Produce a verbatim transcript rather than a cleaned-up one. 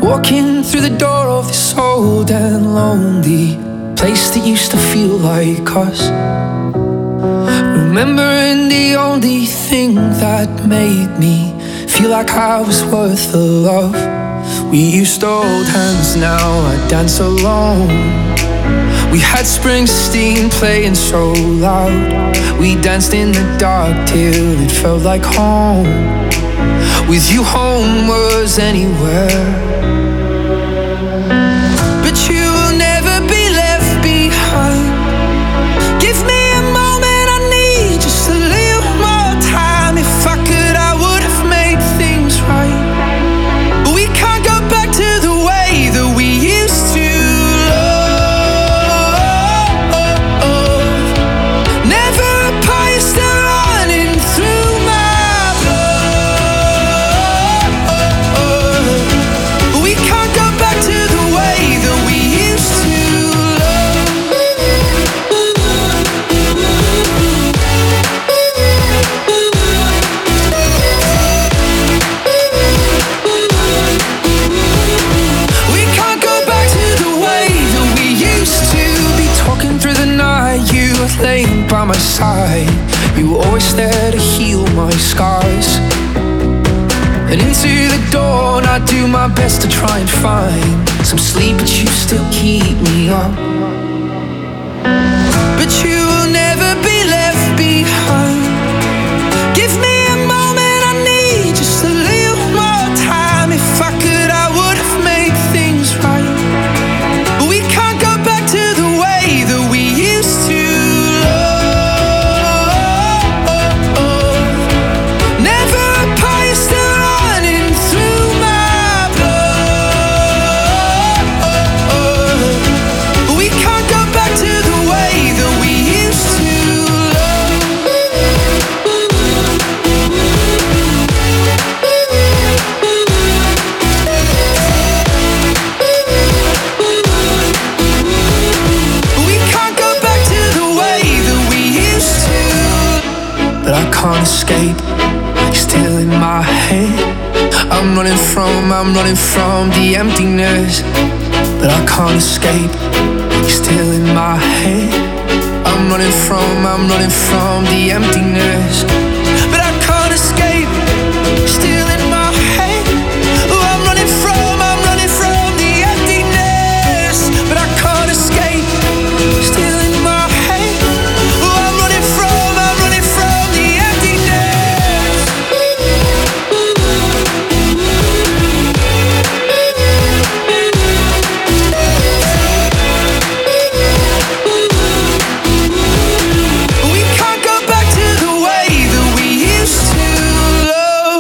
Walking through the door of this old and lonely place that used to feel like us. Remembering the only thing that made me feel like I was worth the love. We used to hold hands, now I dance alone. We had Springsteen playing so loud. We danced in the dark till it felt like home. With you home was anywhere. But you will never be left behind. Give me a moment, I need just a little more time. If I could, I would have made things right. But we can't go back to the way that we used to love. Never apart, you're still running through my blood. But we can't go back to the way that we used to love. We can't go back to the way that we used to be. Talking through the night, you were laying by my side. You were always there to heal my scars. And into the dawn, I do my best to try and find some sleep, but you still keep me up. But you will never be left behind. Give me a moment, I need just a little more time. If I could, I would have made things right. But we can't go back to the way that we used to love. Never apart, you're still running through my blood. But we can't go back to the way that we used to love. But we can't go back to the way that we used to. But I can't escape, you're still in my head. I'm running from, I'm running from the emptiness. But I can't escape, you're still in my head. I'm running from, I'm running from the emptiness.